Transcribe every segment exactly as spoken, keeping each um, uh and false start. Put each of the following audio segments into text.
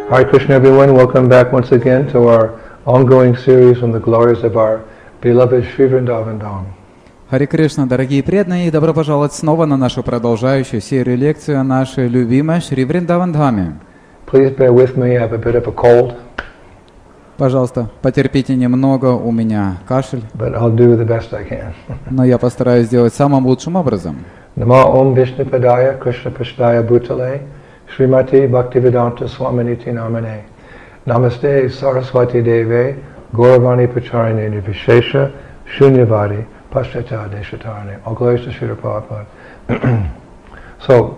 Hare Krishna, everyone. Welcome back once again to our ongoing series on the glories of our beloved Sri Vrindavan Dham. Харе Кришна, дорогие преданные, добро пожаловать снова на нашу продолжающую серию лекций о нашей любимой Шри Вриндаван Дхаме. Please bear with me, I have a bit of a cold. Пожалуйста, потерпите немного, у меня кашель, But I'll do the best I can. но я постараюсь сделать самым лучшим образом. Nama Om Vishnupadaya Krishna Prasthaya Bhutale Srimati Bhaktivedanta Swaminiti Namane Namaste Saraswati Deve Gauravani Pacharine Nirvishesha Shunyavadi Pashtata Deshatarane. All glories to Srila Prabhupada. So,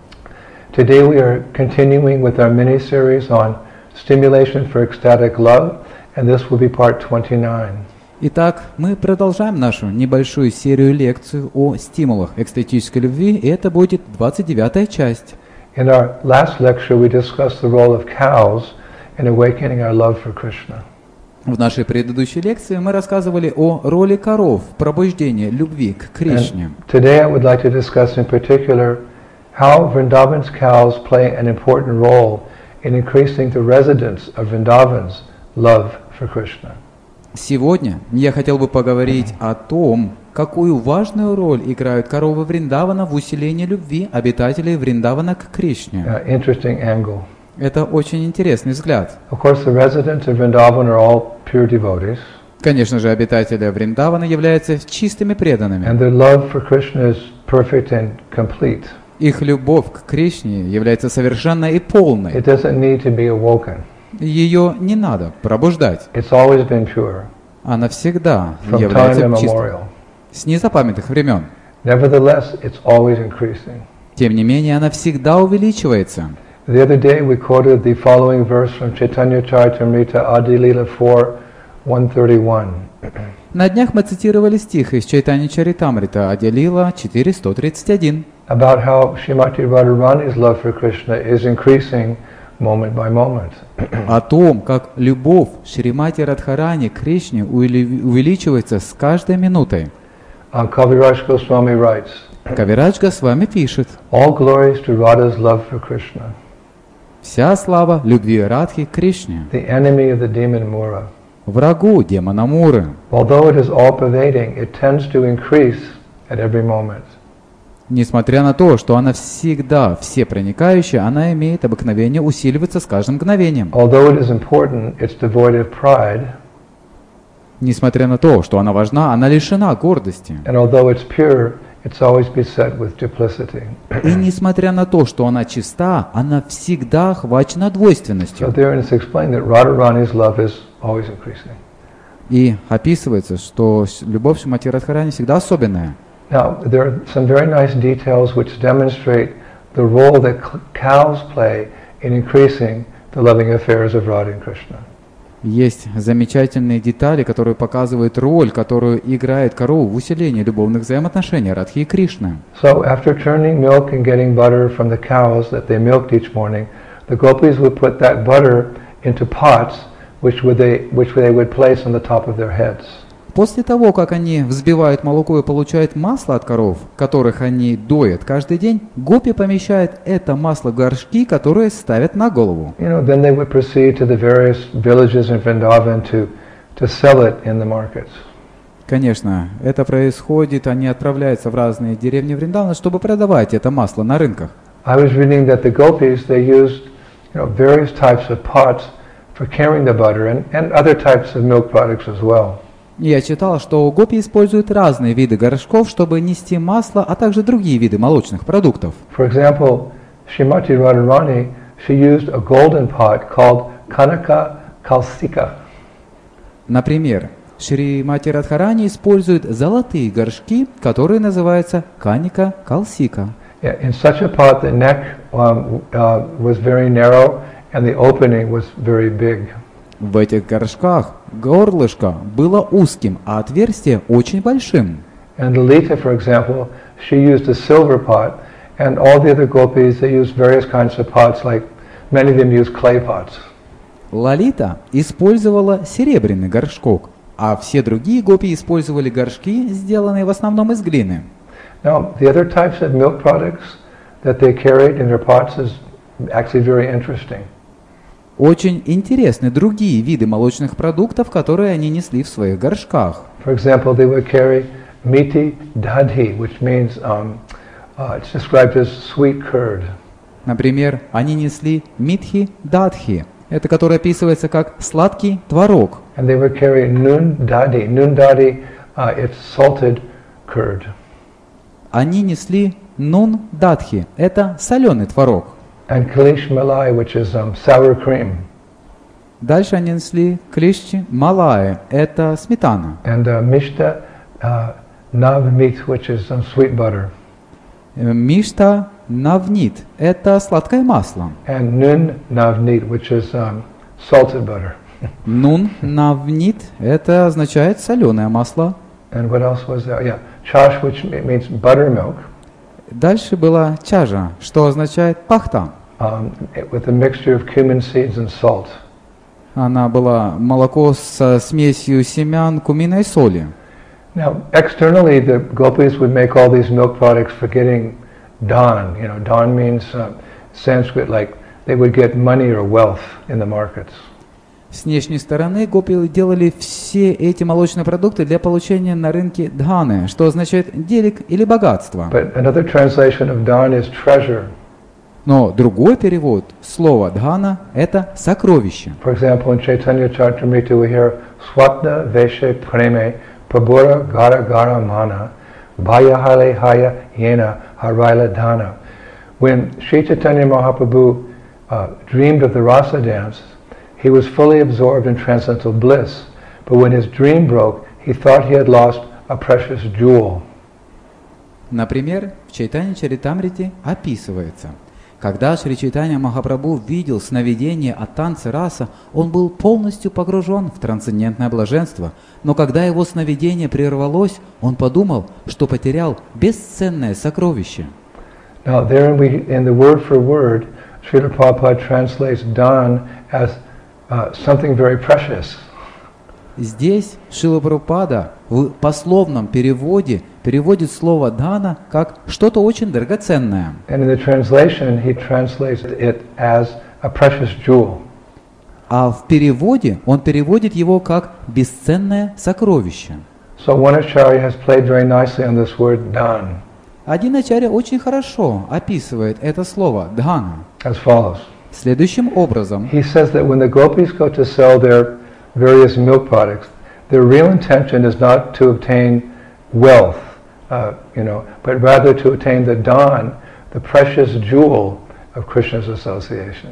today we are continuing with our mini-series on stimulation for ecstatic love, and this will be part twenty-nine. Итак, мы продолжаем нашу небольшую серию лекций о стимулах экстатической любви, и это будет двадцать девятая часть. In our last lecture, we discussed the role of cows in awakening our love for Krishna. В нашей предыдущей лекции мы рассказывали о роли коров в пробуждении любви к Кришне. And today I would like to discuss in particular how Vrindavan's cows play an important role in increasing the residents of Vrindavan's love for Krishna. Сегодня я хотел бы поговорить о том, какую важную роль играют коровы Вриндавана в усилении любви обитателей Вриндавана к Кришне. Uh, interesting angle. Это очень интересный взгляд. Of course, the residents of Vrindavan are all pure devotees, Конечно же, обитатели Вриндавана являются чистыми преданными. and their love for Krishna is perfect and complete. Их любовь к Кришне является совершенной и полной. It doesn't need to be awoken. Ее не надо пробуждать. It's always been pure Она всегда from time является чистой. immemorial. С незапамятных времен. Nevertheless, it's always increasing. Тем не менее, она всегда увеличивается. The other day we quoted the following verse from Chaitanya Charitamrita Adi Lila four, one thirty-one. На днях мы цитировали стих из Чайтанья Чаритамрита Ади-лила четыре сто тридцать один. About how Srimati Radharani's love for Krishna is increasing moment by moment. О том, как любовь Шримати Радхарани к Кришне уили- увеличивается с каждой минутой. Uh, Kaviraj Goswami writes, Кавирадж Госвами пишет: all glories to Radha's love for Krishna, «Вся слава любви Радхи к Кришне, the enemy of the demon Mura. врагу демона Муры. Although it is all-pervading, it tends to increase at every moment. Несмотря на то, что она всегда всепроникающая, она имеет обыкновение усиливаться с каждым мгновением. Although it is important, it's devoid of pride, Несмотря на то, что она важна, она лишена гордости. and although it's pure, it's always beset with duplicity. И несмотря на то, что она чиста, она всегда охвачена So двойственностью. there it's explained that Radharani's love is always increasing. И описывается, что с- любовь Шримати Радхарани всегда особенная. Now, there are some very nice details which demonstrate the role that c- cows play in increasing the loving affairs of Radha and Krishna. Есть замечательные детали, которые показывают роль, которую играет корова в усилении любовных взаимоотношений Радхи и Кришны. So, after churning milk and getting butter from the cows that they milked each morning, the gopis would put that butter into pots, which would they which they would place on the top of their heads. После того, как они взбивают молоко и получают масло от коров, которых они доят каждый день, гопи помещают это масло в горшки, которые ставят на голову. You know, then they would proceed to the various villages in Vrindavan to to sell it in the markets. Конечно, это происходит, они отправляются в разные деревни Вриндавана, чтобы продавать это масло на рынках. I was reading that the gopis, they used, you know, various types of pots for carrying the butter and, and other types of milk products as well. И я читал, что гопи используют разные виды горшков, чтобы нести масло, а также другие виды молочных продуктов. For example, Srimati Radharani, she used a golden pot called Kanaka Kalsika. Например, Шримати Радхарани использует золотые горшки, которые называются каника калсика. Yeah, in such a pot, the neck um, uh, was very narrow and the opening was very big. В этих горшках горлышко было узким, а отверстие очень большим. And Lalita, for example, she used a silver pot, and all the other gopis, they used various kinds of pots, like many of them used clay pots. Лалита использовала серебряный горшок, а все другие гопи использовали горшки, сделанные в основном из глины. Now, the other types of milk products that they carried in their pots is actually very interesting. очень интересны другие виды молочных продуктов, которые они несли в своих горшках. For example, they would carry miti dadhi, which means um, uh, it's described as sweet curd. Например, они несли митхи дадхи, это которое описывается как сладкий творог. And they would carry nun dadi. Nun dadi, uh, it's salted curd. Они несли нун дадхи, это соленый творог. And kalish malai, which is um, sour cream. Дальше они несли клишчи малая, это сметана. And uh, mishta uh, navmeet, which is um, sweet butter. Мишта навнит, это сладкое масло. And nun navneet, which is um, salted butter. Нун навнит, это означает соленое масло. And what else was there? Yeah, chash, which means buttermilk. Дальше была чажа, что означает пахта. Um, with a mixture of cumin seeds and salt. Она была молоко со смесью семян кумина и соли. Now, externally, the gopis would make all these milk products forgetting dhan. You know, dhan means uh, Sanskrit, like they would get money or wealth in the markets. С внешней стороны гопи делали все эти молочные продукты для получения на рынке дханы, что означает денег или богатство. But another translation of dhan is treasure. Но другой перевод слова дхана – это сокровище. For example, in Chaitanya Charitamrita we hear swapna veshe preme pabura gara gara mana bhaya hale haya yena haraila dhana. When Sri Chaitanya Mahaprabhu uh, dreamed of the rasa dance, he was fully absorbed in transcendental bliss. But when his dream broke, he thought he had lost a precious jewel. Например, в Чайтанья Чаритамрите описывается: когда Шри Чайтанья Махапрабху видел сновидение о танце раса, он был полностью погружен в трансцендентное блаженство. Но когда его сновидение прервалось, он подумал, что потерял бесценное сокровище. Now, there we, in the word for word, Srila Prabhupada translates dhan as uh, something very precious. Здесь Шрила Прабхупада в пословном переводе переводит слово «дана» как что-то очень драгоценное. And in the translation, he translates it as a precious jewel. А в переводе он переводит его как «бесценное сокровище». So one acharya has played very nicely on this word dhan. Один ачарья очень хорошо описывает это слово «дхана» As follows. следующим образом. He says that when the gopis go to sell their various milk products, their real intention is not to obtain wealth, uh, you know, but rather to attain the dhan, the precious jewel of Krishna's association.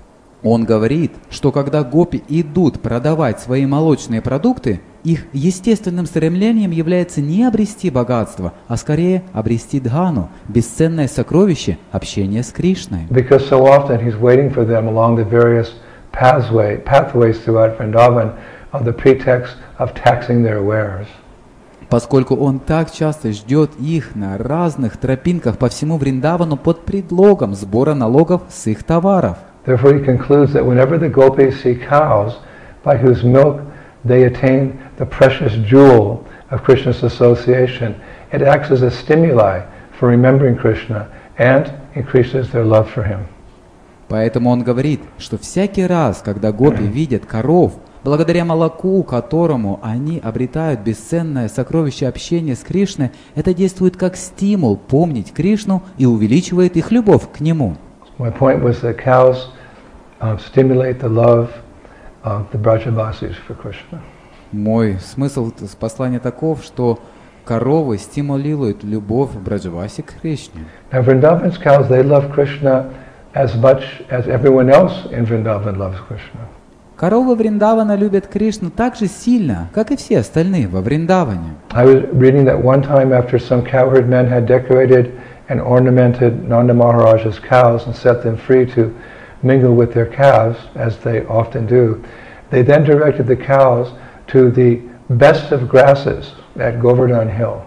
Он говорит, что когда гопи идут продавать свои молочные продукты, их естественным стремлением является не обрести богатство, а скорее обрести дхану, бесценное сокровище общения с Кришной. Because so often he's waiting for them along the various pathway, pathways throughout Vrindavan on the pretext of taxing their wares. Поскольку он так часто ждет их на разных тропинках по всему Вриндавану под предлогом сбора налогов с их товаров. Therefore he concludes that whenever the gopis see cows by whose milk they attain the precious jewel of Krishna's association, it acts as a stimuli for remembering Krishna and increases their love for him. Поэтому он говорит, что всякий раз, когда гопи видят коров, благодаря молоку, которому они обретают бесценное сокровище общения с Кришной, это действует как стимул помнить Кришну и увеличивает их любовь к Нему. My point was that cows um, stimulate the love of the Brajavasis for Krishna. Мой смысл с послания таков, что коровы стимулируют любовь Браджаваси к Кришне. Now Vrindavan's cows, they love Krishna as much as everyone else in Vrindavan loves Krishna. Коровы Вриндавана любят Кришну так же сильно, как и все остальные во Вриндаване. I was reading that one time after some cowherd men had decorated and ornamented Nanda Maharaja's cows and set them free to mingle with their calves, as they often do, they then directed the cows to the best of grasses at Govardhan Hill.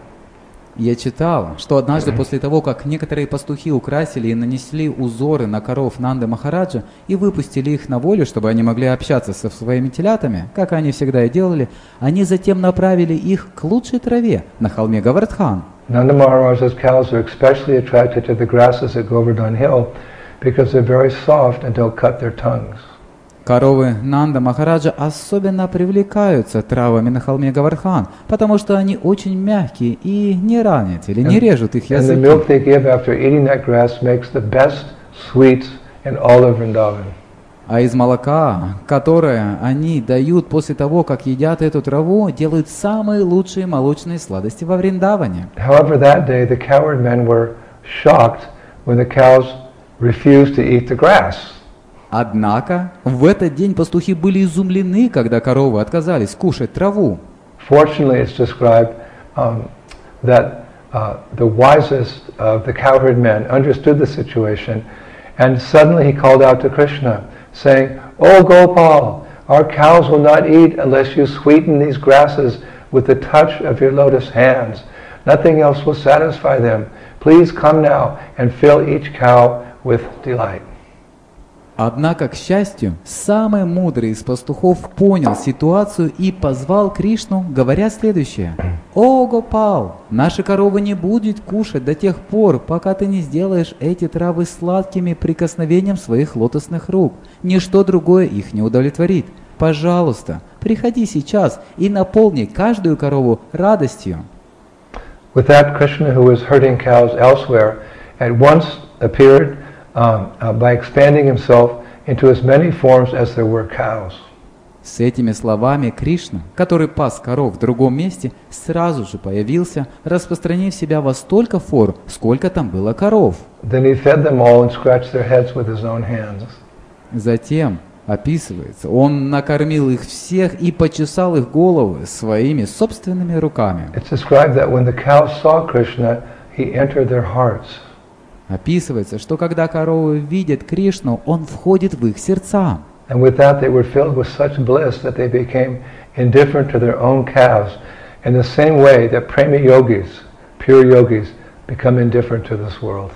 Я читал, что однажды после того, как некоторые пастухи украсили и нанесли узоры на коров Нанды Махараджа и выпустили их на волю, чтобы они могли общаться со своими телятами, как они всегда и делали, они затем направили их к лучшей траве на холме Гавардхан. Nanda Maharaja's cows are especially attracted to the grasses at Govardhan Hill because they're very soft and don't cut their tongues. Коровы Нанда Махараджа особенно привлекаются травами на холме Гавардхан, потому что они очень мягкие и не ранят или не режут их And the языки. milk they give after eating that grass makes the best sweets in all of Vrindavan. А из молока, которое они дают после того, как едят эту траву, делают самые лучшие молочные сладости во Вриндаване. However, that day the cowherd men were shocked when the cows refused to eat the grass. Однако в этот день пастухи были изумлены, когда коровы отказались кушать траву. Fortunately, it's described um, that uh, the wisest of the cowherd men understood the situation, and suddenly he called out to Krishna, saying, "Oh Gopal, our cows will not eat unless you sweeten these grasses with the touch of your lotus hands. Nothing else will satisfy them. Please come now and fill each cow with delight." Однако, к счастью, самый мудрый из пастухов понял ситуацию и позвал Кришну, говоря следующее. «О, Гопал, наши коровы не будут кушать до тех пор, пока ты не сделаешь эти травы сладкими прикосновением своих лотосных рук. Ничто другое их не удовлетворит. Пожалуйста, приходи сейчас и наполни каждую корову радостью». With that, Krishna, who was herding cows elsewhere, at once appeared um, uh, by expanding himself into as many forms as there were cows. С этими словами Кришна, который пас коров в другом месте, сразу же появился, распространив себя во столько форм, сколько там было коров. Then he fed them all and scratched their heads with his own hands. Затем, описывается, он накормил их всех и почесал их головы своими собственными руками. It's described that when the cows saw Krishna, he entered their hearts. Описывается, что когда коровы видят Кришну, он входит в их сердца. And with that they were filled with such bliss that they became indifferent to their own calves, in the same way that prema yogis, pure yogis, become indifferent to this world.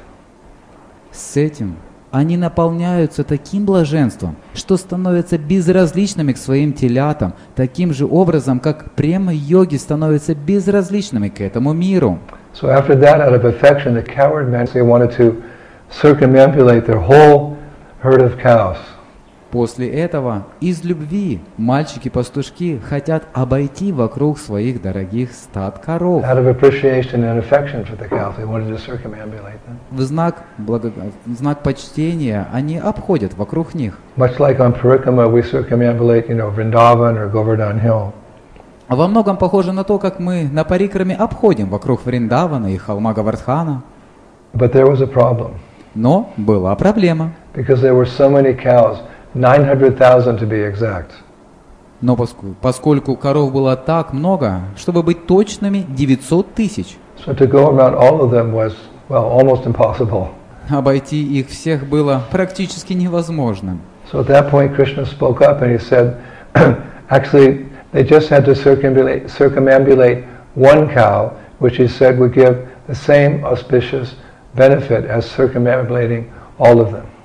С этим они наполняются таким блаженством, что становятся безразличными к своим телятам, таким же образом, как према-йоги становятся безразличными к этому миру. So after that, out of affection, the cowherd men, they wanted to circumambulate their whole herd of cows. После этого из любви мальчики-пастушки хотят обойти вокруг своих дорогих стад коров. Out of appreciation and affection for the cows, they wanted to circumambulate them. В знак, благо... в знак почтения они обходят вокруг них. Much like on Parikrama, we circumambulate, you know, Vrindavan or Govardhan Hill. Во многом похоже на то, как мы на парикраме обходим вокруг Вриндавана и холма Гавардхана. But there was a problem. Но была проблема. Because there were so many cows, nine hundred thousand to be exact. Но поскольку, поскольку коров было так много, чтобы быть точными, девятьсот тысяч. So to go around all of them was, well, almost impossible. Обойти их всех было практически невозможно. So at that point Krishna spoke up and he said, actually, they just had to circumambulate, circumambulate one cow, which he said would give the same auspicious benefit as circumambulating all of them.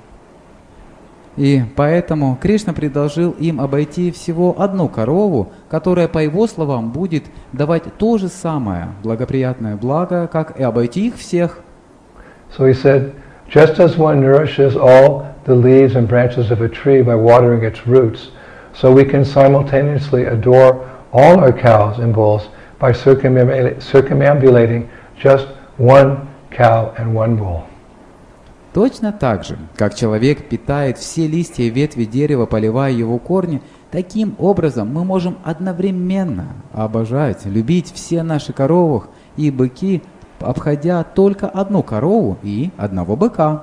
И поэтому Кришна предложил им обойти всего одну корову, которая, по его словам, будет давать то же самое благоприятное благо, как и обойти их всех. So he said, just as one nourishes all the leaves and branches of a tree by watering its roots, so we can simultaneously adore all our cows and bulls by circumambulating just one cow and one bull. Точно так же, как человек питает все листья и ветви дерева, поливая его корни, таким образом мы можем одновременно обожать, любить все наши коровы и быки, обходя только одну корову и одного быка.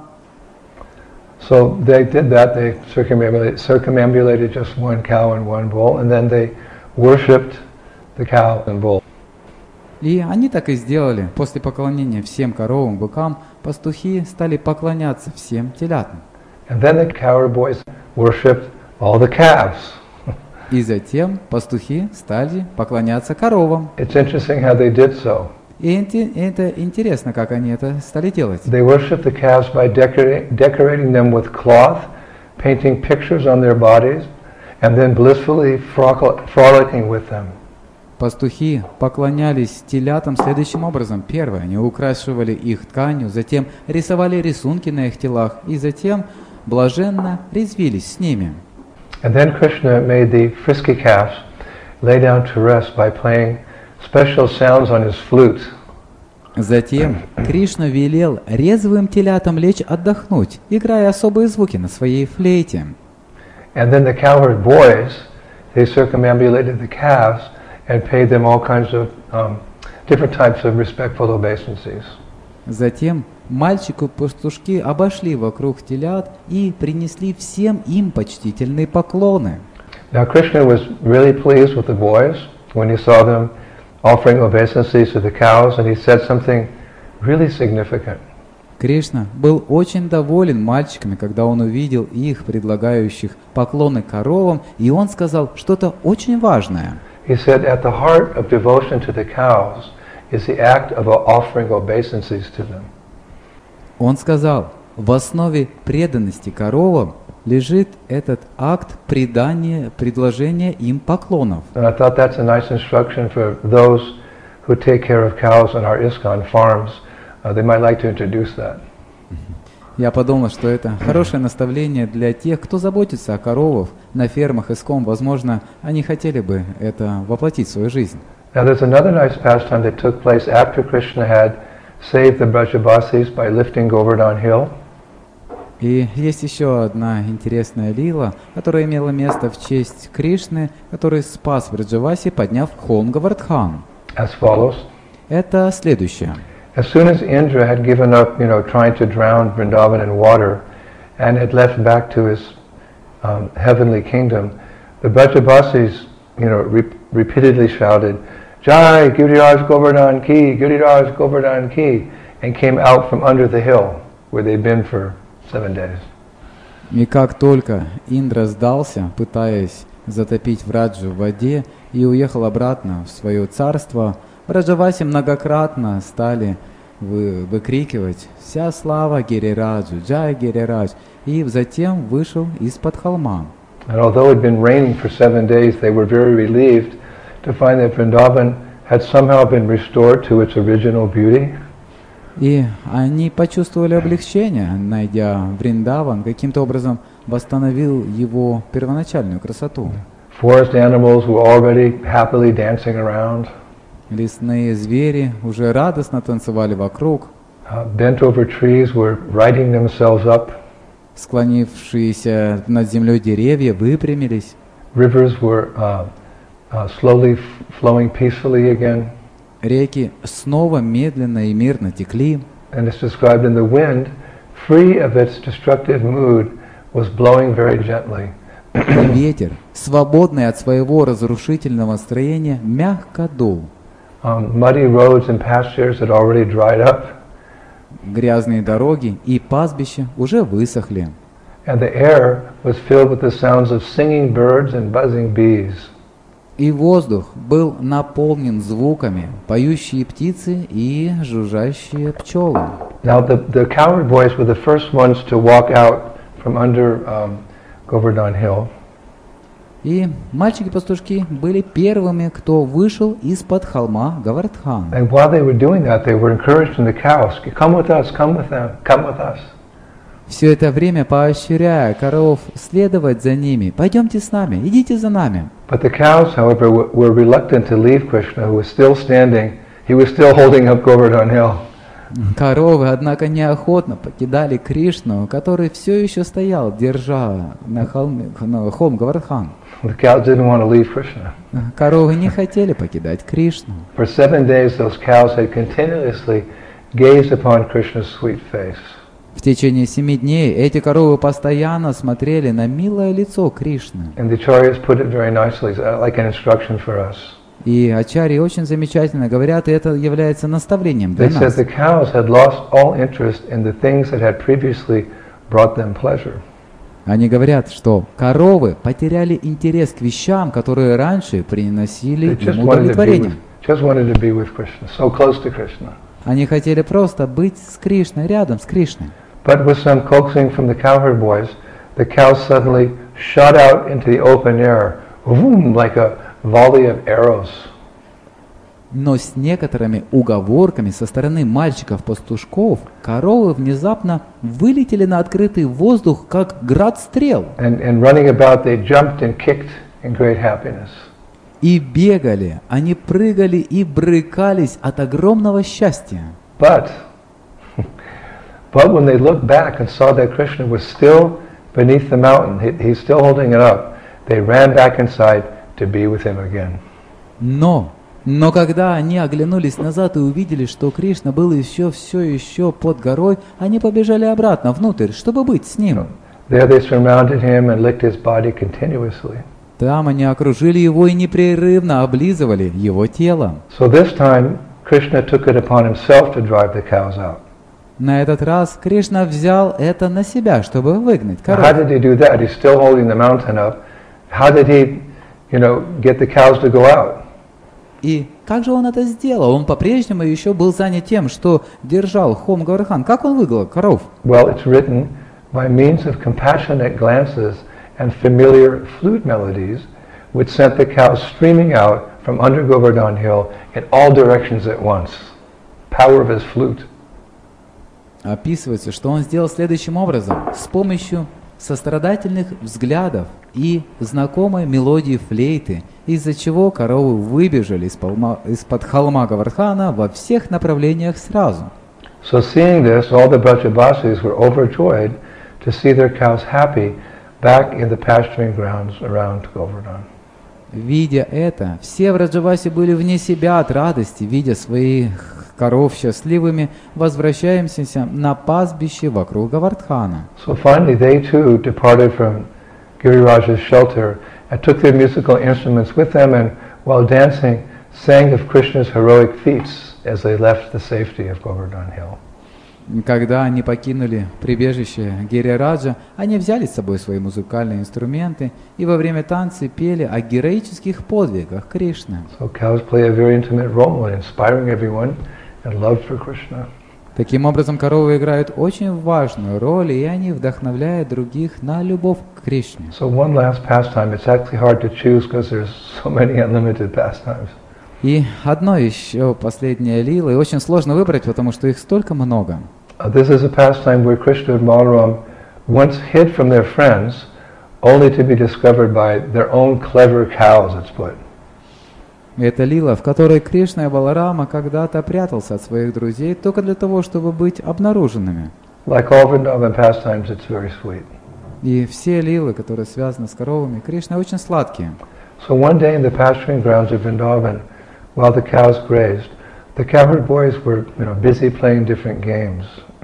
So they did that, they circumambulated, circumambulated just one cow and one bull, and then they worshipped the cow and bull. И они так и сделали. После поклонения всем коровам и быкам, пастухи стали поклоняться всем телятам. And then the cowherd boys worshipped all the calves. И затем пастухи стали поклоняться коровам. It's interesting how they did so. И это интересно, как они это стали делать. They worshipped the calves by decorating, decorating them with cloth, painting pictures on their bodies, and then blissfully frolicking with them. Пастухи поклонялись телятам следующим образом. Первое, они украшивали их тканью, затем рисовали рисунки на их телах, и затем блаженно резвились с ними. And then Krishna made the frisky calves lay down to rest by playing special sounds on his flute. Затем Кришна велел резвым телятам лечь отдохнуть, играя особые звуки на своей флейте. And then the cowherd boys, they circumambulated the calves and paid them all kinds of um, different types of respectful obeisances. Затем мальчики-пастушки обошли вокруг телят и принесли всем им почтительные поклоны. Now Krishna was really pleased with the boys when he saw them offering obeisances to the cows, and he said something really significant. Кришна был очень доволен мальчиками, когда он увидел их, предлагающих поклоны коровам, и он сказал что-то очень важное. He said, at the heart of devotion to the cows is the act of offering obeisances to them. Он сказал, в основе преданности коровам лежит этот акт предания, предложения им поклонов. And I thought that's a nice instruction for those who take care of cows on our ISKCON farms. Uh, they might like to introduce that. Я подумал, что это хорошее наставление для тех, кто заботится о коровах на фермах ISKCON. Возможно, они хотели бы это воплотить в свою жизнь. Now there's another nice pastime that took place after Krishna had saved the Brajabasis by lifting Govardhan Hill. И есть еще одна интересная лила, которая имела место в честь Кришны, который спас Браджаваси, подняв холм Говардхан. As follows. Это следующее. As soon as Indra had given up, you know, trying to drown Vrindavan in water, and had left back to his um, heavenly kingdom, the Brajabasis, you know, re- repeatedly shouted, "Jai Giriraj Govardhan Ki, Giriraj Govardhan Ki," and came out from under the hill where they'd been for seven days. И как только Индра сдался, пытаясь затопить Враджу в воде, и уехал обратно в свое царство, Браджаваси многократно стали вы, выкрикивать «Вся слава Гирираджу, Джай Гирирадж!» и затем вышел из-под холма. And although it had been raining for seven days, they were very relieved to find that Vrindavan had somehow been restored to its original beauty. И они почувствовали облегчение, найдя Вриндаван, каким-то образом восстановил его первоначальную красоту. Forest animals were already happily dancing around. Лесные звери уже радостно танцевали вокруг. Uh, bent over trees were righting themselves up. Склонившиеся над землей деревья выпрямились. Rivers were uh, uh, slowly f- flowing peacefully again. Реки снова медленно и мирно текли. And it's described in the wind, free of its destructive mood, was blowing very gently. И ветер, свободный от своего разрушительного строения, мягко дул. Um, muddy roads and pastures had already dried up. Грязные дороги и пастбища уже высохли. And the air was filled with the sounds of singing birds and buzzing bees. И воздух был наполнен звуками, поющие птицы и жужжащие пчелы. Now the, the cowherd boys were the first ones to walk out from under um, Govardhan Hill. И мальчики-пастушки были первыми, кто вышел из-под холма Говардхан. And while they were doing that, they were encouraging the cows, come with us, come with them, come with us. Все это время поощряя коров следовать за ними. Пойдемте с нами, идите за нами. But the cows, however, were, were reluctant to leave Krishna, who was still standing. He was still holding up Govardhan Hill. Коровы, однако, неохотно покидали Кришну, который все еще стоял, держа на холме, на холм Говардхан. The cows didn't want to leave Krishna. Коровы не хотели покидать Кришну. For seven days, those cows had continuously gazed upon Krishna's sweet face. В течение семи дней эти коровы постоянно смотрели на милое лицо Кришны. And the Acharyas put it very nicely, like an instruction for us. И ачарьи очень замечательно говорят, и это является наставлением для They said нас. the cows had lost all interest in the things that had previously brought them pleasure. Они говорят, что коровы потеряли интерес к вещам, которые раньше приносили They just им wanted to be удовлетворение. with, just wanted to be with Krishna, so close to Krishna. Они хотели просто быть с Кришной, рядом с Кришной. But with some coaxing from the cowherd boys, the cows suddenly shot out into the open air, vroom, like a volley of arrows. Но с некоторыми уговорками со стороны мальчиков-пастушков коровы внезапно вылетели на открытый воздух, как град стрел. And, and running about, they jumped and kicked in great happiness. И бегали, они прыгали и брыкались от огромного счастья. But, but when they looked back and saw that Krishna was still beneath the mountain, he, he's still holding it up, they ran back inside to be with him again. Но, но когда они оглянулись назад и увидели, что Кришна был еще все еще под горой, они побежали обратно внутрь, чтобы быть с ним. There they surrounded him and licked his body continuously. Там они окружили его и непрерывно облизывали его тело. So this time, Krishna took it upon himself to drive the cows out. На этот раз Кришна взял это на себя, чтобы выгнать How коров. did he do that? He's still holding the mountain up. How did he, you know, get the cows to go out? И как же он это сделал? Он по-прежнему еще был занят тем, что держал Хом Гавардхан. Как он выгнал коров? Well, it's written by means of compassionate glances and familiar flute melodies, which sent the cows streaming out from under Govardhan Hill in all directions at once. Power of his flute. Описывается, что он сделал следующим образом. С помощью сострадательных взглядов и знакомой мелодии флейты, из-за чего коровы выбежали из-под холма Гавардхана во всех направлениях сразу. So seeing this, all the Brajabasis were overjoyed to see their cows happy back in the pasturing grounds around Govardhan. Видя это, все в Раджавасе были вне себя от радости, видя своих коров счастливыми, возвращаемся на пастбище вокруг Гавардхана. So finally they too departed from Giriraj's shelter and took their musical instruments with them and while dancing sang of Krishna's heroic feats as they left the safety of Govardhan Hill. Когда они покинули прибежище Гирираджа, они взяли с собой свои музыкальные инструменты и во время танца пели о героических подвигах Кришны. So cows play a very intimate role in inspiring everyone and love for Krishna. Таким образом, коровы играют очень важную роль, и они вдохновляют других на любовь к Кришне. So one last pastime, it's actually hard to choose because there's so many unlimited pastimes. И одно еще последнее лила, и очень сложно выбрать, потому что их столько много. Uh, this is a pastime where Krishna and Balaram once hid from their friends, only to be discovered by their own clever cows, it's put. Это лила, в которой Кришна и Баларама когда-то прятался от своих друзей только для того, чтобы быть обнаруженными. Like all Vrindavan pastimes, it's very sweet. И все лилы, которые связаны с коровами, Кришна очень сладкие. So one day in the pasturing grounds of Vrindavan, while the cows grazed, the cowherd boys were, you know, busy playing different games.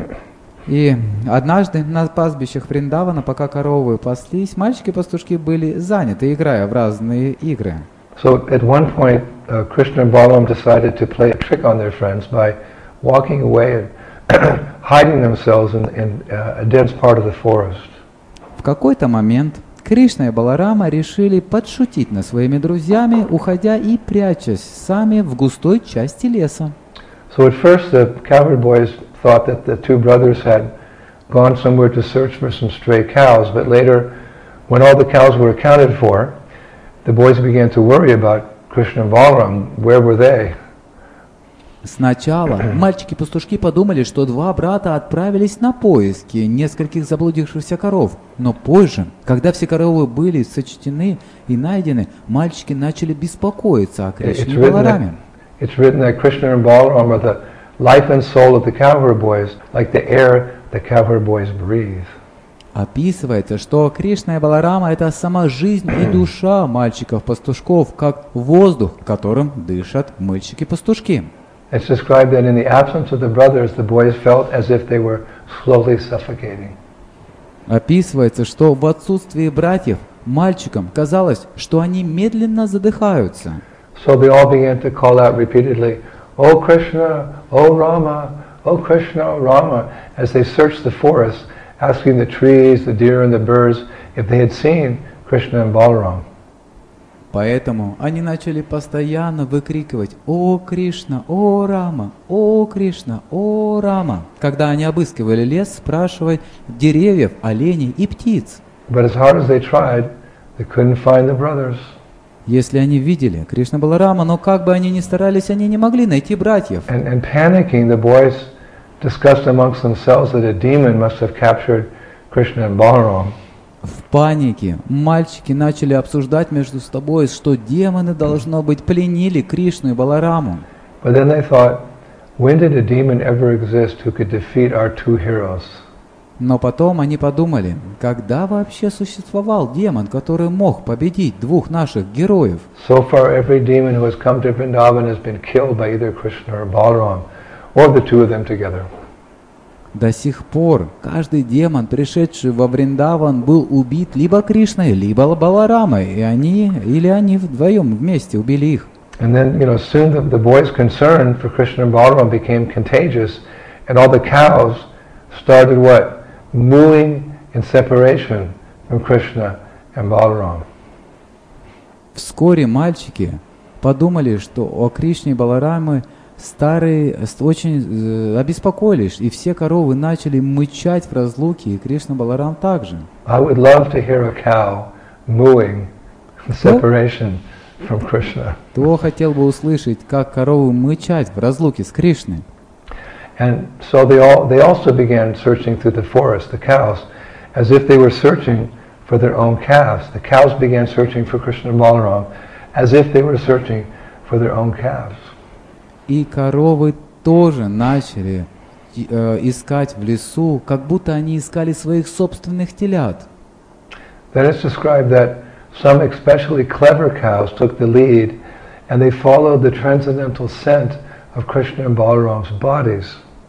И однажды на пастбищах Вриндавана, пока коровы паслись, мальчики-пастушки были заняты, играя в разные игры. So at one point, uh, Krishna and Balaram decided to play a trick on their friends by walking away and hiding themselves in, in uh, a dense part of the forest. В какой-то момент Кришна и Баларама решили подшутить над своими друзьями, уходя и прячась сами в густой части леса. So at first the cowherd boys thought that the two brothers had gone somewhere to search for some stray cows, but later, when all the cows were accounted for, the boys began to worry about Krishna and Balaram. Where were they? Сначала мальчики-пастушки подумали, что два брата отправились на поиски нескольких заблудившихся коров. Но позже, когда все коровы были сочтены и найдены, мальчики начали беспокоиться о Кришне и Балараме. It's written that Krishna and Balaram are the life and soul of the cowherd boys, like the air the cowherd boys breathe. Описывается, что Кришна и Баларама – это сама жизнь и душа мальчиков-пастушков, как воздух, которым дышат мальчики-пастушки. It's described that in the absence of the brothers, the boys felt as if they were slowly suffocating. Описывается, что в отсутствии братьев мальчикам казалось, что они медленно задыхаются. So they all began to call out repeatedly, "O Krishna, O Rama, O Krishna, O Rama," as they searched the forest, asking the trees, the deer, and the birds if they had seen Krishna and Balaram. Поэтому они начали постоянно выкрикивать «О Кришна! О Рама! О Кришна! О Рама!», когда они обыскивали лес, спрашивая деревьев, оленей и птиц. But as hard as they tried, they couldn't find the brothers. Если они видели Кришна Баларама, но как бы они ни старались, они не могли найти братьев. And, and panicking, the boys discussed amongst themselves that a demon must have captured Krishna and Balaram. В панике мальчики начали обсуждать между собой, что демоны, должно быть, пленили Кришну и Балараму. But then they thought, when did a demon ever exist who could defeat our two heroes? Но потом они подумали, когда вообще существовал демон, который мог победить двух наших героев? So far, every demon who has come to Vrindavan has been killed by either Krishna or Balaram, or the two of them together. До сих пор каждый демон, пришедший во Вриндаван, был убит либо Кришной, либо Баларамой, и они или они вдвоем вместе убили их. And then, you know, soon the, the boys' concern for Krishna and Balaram became contagious, and all the cows started what? Mooing in separation from Krishna and Balaram. Вскоре мальчики подумали, что о Кришне и Балараме старые очень э, обеспокоились, и все коровы начали мычать в разлуке, и Кришна Баларам также. I would love to hear a cow mooing in separation from Krishna. Кто хотел бы услышать, как коровы мычать в разлуке с Кришной? And so they all they also began searching through the forest, the cows, as if they were searching for their own calves. The cows began searching for Krishna and Balaram, as if they were searching for their own calves. И коровы тоже начали э, искать в лесу, как будто они искали своих собственных телят. Then it's described that some especially clever cows took the lead, and they followed the transcendental scent of Krishna and Balaram's bodies.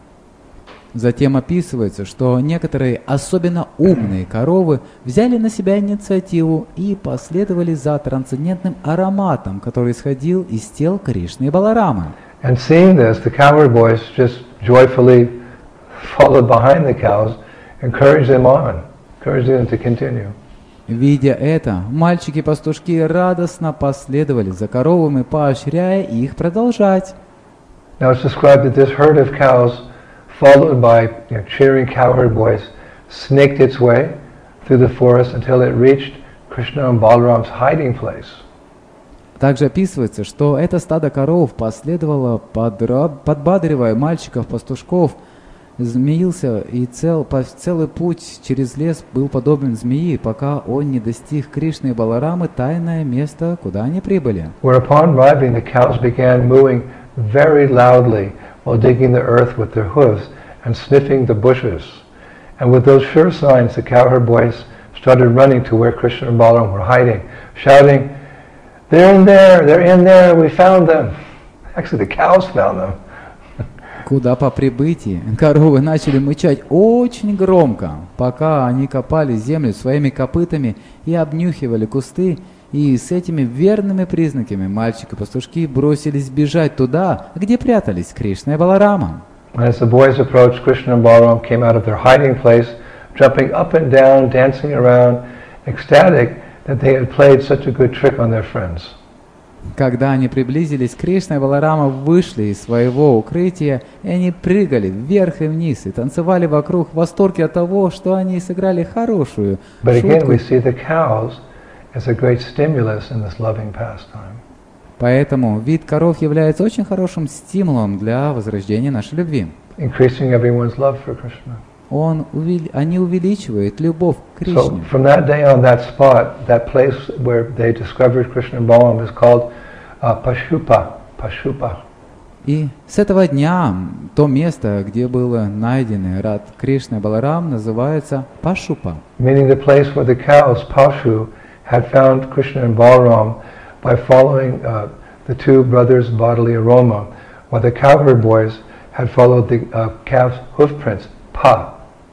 Затем описывается, что некоторые особенно умные коровы взяли на себя инициативу и последовали за трансцендентным ароматом, который исходил из тел Кришны и Баларамы. And seeing this, the cowherd boys just joyfully followed behind the cows, encouraged them on, encouraged them to continue. Видя это, мальчики-пастушки радостно последовали за коровами, поощряя их продолжать. Now it's described that this herd of cows, followed by you know, cheering cowherd boys, snaked its way through the forest until it reached Krishna and Balaram's hiding place. Также описывается, что это стадо коров последовало, подра... подбадривая мальчиков-пастушков, змеился, и цел, по, целый путь через лес был подобен змеи, пока он не достиг Кришны и Баларамы, тайное место, куда они прибыли. Whereupon arriving, the cows began mooing very loudly while digging the earth with their hooves and sniffing the bushes. And with those sure signs, the cowherd boys started running to where Krishna and Balaram were hiding, shouting, "They're in there! They're in there! We found them!" Actually, the cows found them. Куда по прибытии коровы начали мычать очень громко, пока они копали землю своими копытами и обнюхивали кусты, и с этими верными признаками мальчики-пастушки бросились бежать туда, где прятались Кришна и Баларама. As the boys approached, Krishna and Balaram came out of their hiding place, jumping up and down, dancing around, ecstatic that they had played such a good trick on their friends. Когда они приблизились, Кришна и Баларама вышли из своего укрытия, и они прыгали вверх и вниз и танцевали вокруг в восторге от того, что они сыграли хорошую But again, шутку. we see the cows as a great stimulus in this loving pastime. Поэтому вид коров является очень хорошим стимулом для возрождения нашей любви. Increasing everyone's love for Krishna. Он увели... Они увеличивают любовь к So Кришне. from that day on, that spot, that place where they discovered Krishna and Balaram is called uh, Pashupa. Pashupa. И с этого дня то место, где было найдено рад Кришна и Баларам, называется Пашупа. Meaning the place where the cows, Pashu, had found Krishna and Balaram by following uh, the two brothers' bodily aroma, while the cowherd boys had followed the uh, calf's hoof prints, Pa.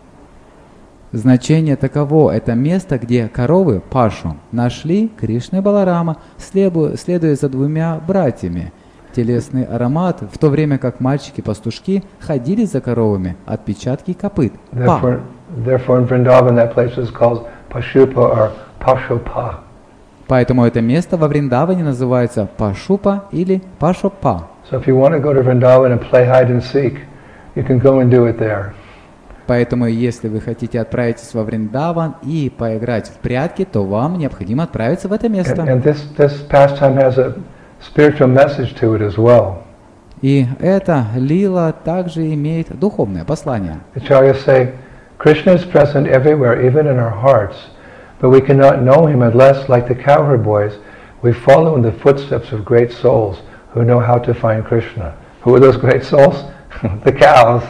Значение таково: это место, где коровы Пашу нашли Кришну и Баларама, следуя, следуя за двумя братьями. Телесный аромат, в то время как мальчики-пастушки ходили за коровами, отпечатки копыт. Therefore, therefore in Vrindavan that place is called Pashupa or Pashupa. Поэтому это место во Вриндаване называется Пашупа или Пашопа. So if you want to go to Vrindavan and play hide and seek, you can go and do it there. Поэтому, если вы хотите отправиться во Вриндаван и поиграть в прятки, то вам необходимо отправиться в это место. And, and this, this pastime has a spiritual message to it as well. И эта лила также имеет духовное послание. Acharyas say, Krishna is present everywhere, even in our hearts, but we cannot know him unless, like the cowherd boys, we follow in the footsteps of great souls who know how to find Krishna. Who are those great souls? The cows.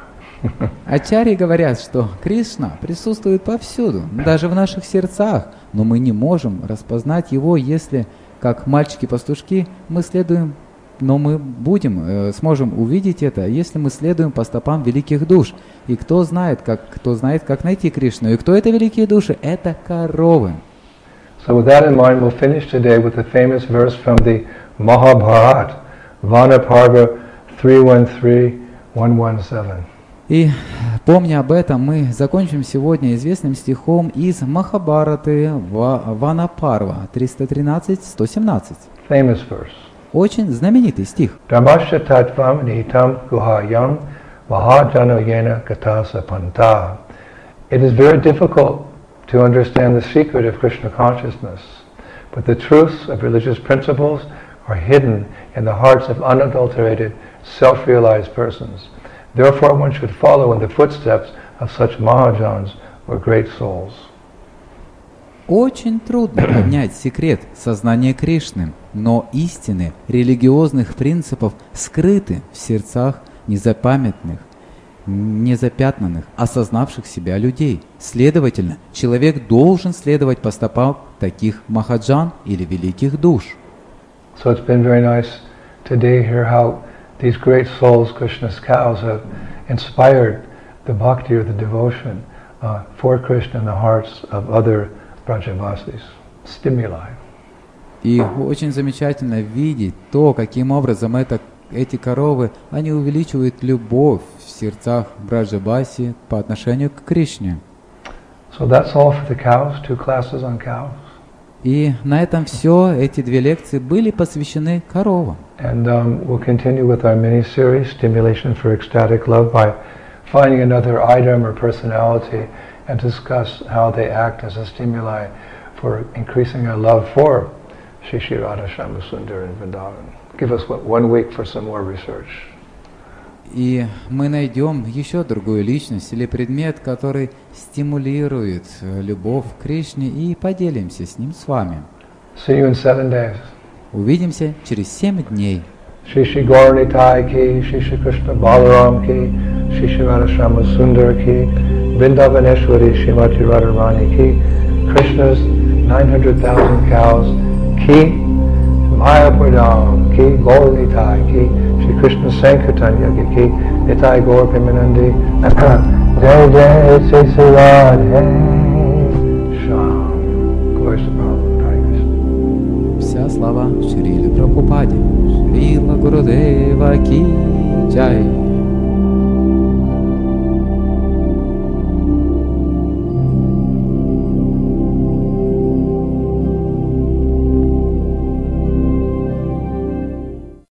Ачарьи говорят, что Кришна присутствует повсюду, даже в наших сердцах, но мы не можем распознать его, если, как мальчики-пастушки, мы следуем, но мы будем, э, сможем увидеть это, если мы следуем по стопам великих душ. И кто знает, как, кто знает, как найти Кришну, и кто это великие души? Это коровы. So with that in mind, we'll finish today with a famous verse from the Mahabharata, Vanaparva three one three one one seven. И, помня об этом, мы закончим сегодня известным стихом из Махабараты Ванапарва триста тринадцать сто семнадцать. Famous verse. Очень знаменитый стих. Dharmasya tattvam nitam guhayam mahajano yena katasa panta. It is very difficult to understand the secret of Krishna consciousness, but the truths of religious principles are hidden in the hearts of unadulterated, self-realized persons. Therefore, one should follow in the footsteps of such Mahajans or great souls. Очень трудно понять секрет сознания Кришны, но истины религиозных принципов скрыты в сердцах незапамятных, незапятнанных, осознавших себя людей. Следовательно, человек должен следовать по стопам таких махаджан или великих душ. So it's been very nice today hear how these great souls, Krishna's cows, have inspired the bhakti or the devotion uh, for Krishna in the hearts of other Brajavasis. Stimuli. И очень замечательно видеть то, каким образом это, эти коровы, они увеличивают любовь в сердцах Браджабаси по отношению к Кришне. So that's all for the cows, two classes on cows. И на этом все. Эти две лекции были посвящены коровам. And um, we'll continue with our mini-series, Stimulation for Ecstatic Love, by finding another item or personality and discuss how they act as a stimuli for increasing our love for Shri Shri Radha Shyamasundar in Vrindavan. Give us what, one week for some more research. И мы найдем еще другую личность или предмет, который стимулирует любовь к Кришне, и поделимся с ним с вами. See you in seven days. Увидимся через семь дней. Shri Shri Gauranitai ki, Shri Shri Krishna Balaram ki, Shri Shri Radha Shyamasundar ki, Vrindavaneshwari Shrimati Radharani ki, Krishna's nine hundred thousand cows ki, Mayapurdam ki, Gauranitai ki, Shri Krishna Sankirtanya ki, Nitai Gaur Pimanandi, Jai Jai Sri Sri Radhe Shyam. Glory to Prabhupada. Hare Krishna. Вся слава Шриле Прабхупаде, Шрила Гурудева ки джай.